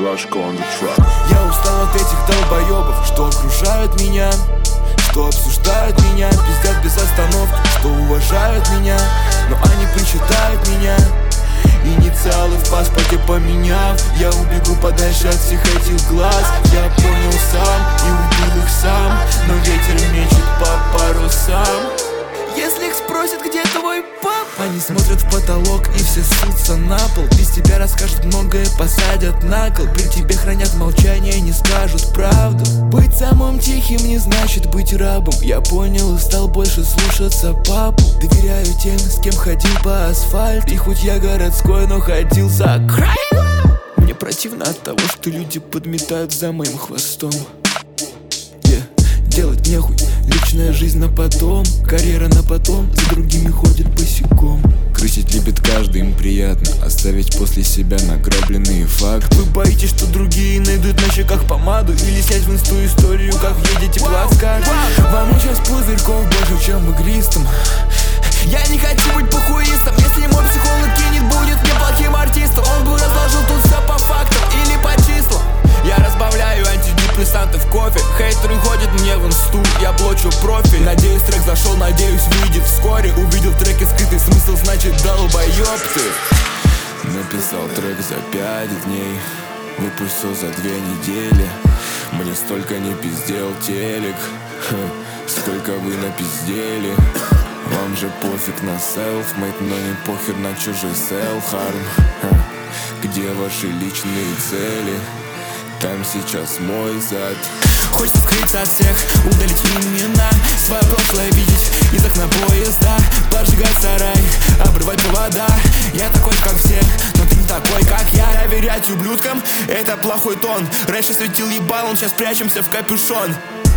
Ложко on the track. Я устал от этих долбоебов, что окружают меня, что обсуждают меня, пиздят без остановки, что уважают меня, но они причитают меня. Инициалы в паспорте поменяв, я убегу подальше от всех этих глаз. Я понял сам и убил их сам, но ветер мечет по парусам. Если их спросят, где твой пап, они смотрят в потолок и все ссутся на пол. Без тебя расскажут многое, посадят на кол. При тебе хранят молчание, не скажут правду. Быть самым тихим не значит быть рабом. Я понял и стал больше слушаться папу. Доверяю тем, с кем ходил по асфальту. И хоть я городской, но ходил за край. Мне противно от того, что люди подметают за моим хвостом. Делать нехуй, личная жизнь на потом, карьера на потом, за другими ходят босиком. Крысить любит каждый, им приятно оставить после себя награбленные факты. Вы боитесь, что другие найдут на щеках помаду или снять в инсту историю, как едете плацкарт. Вам сейчас пузырьков больше, чем в игристом. Я не хочу быть похуистом. Если мой психолог кинет, будет неплохим артистом. Он бы разложил тут все по фактам или по числам. Я разбавляю антидепрессанты в кофе. Хейтеры ходят мне в инсту, я блочу профиль. Надеюсь, трек зашел, надеюсь, выйдет вскоре. Увидел в треке скрытый смысл, значит, долбоёб ты. Написал трек за 5 дней, выпустил за 2 недели. Мне столько не пиздел телек, сколько вы напиздели. Вам же пофиг на self-made, но не похер на чужой self-harm. Где ваши личные цели? Там сейчас мой зад. Хочется скрыться от всех, удалить имена, свое прошлое видеть из окна поезда. Поджигать сарай, обрывать провода. Я такой, как все, но ты не такой, как я. Доверять ублюдкам — это плохой тон. Раньше светил ебалом, сейчас прячемся в капюшон.